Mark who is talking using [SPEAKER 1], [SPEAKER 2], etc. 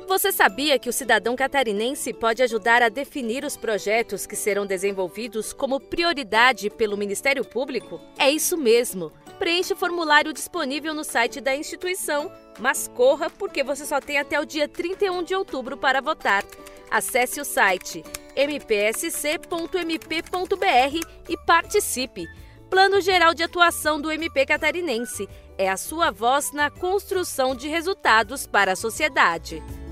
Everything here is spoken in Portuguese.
[SPEAKER 1] Você sabia que o cidadão catarinense pode ajudar a definir os projetos que serão desenvolvidos como prioridade pelo Ministério Público? É isso mesmo. Preencha o formulário disponível no site da instituição, mas corra porque você só tem até o dia 31 de outubro para votar. Acesse o site mpsc.mp.br e participe. Plano Geral de Atuação do MP Catarinense. É a sua voz na construção de resultados para a sociedade.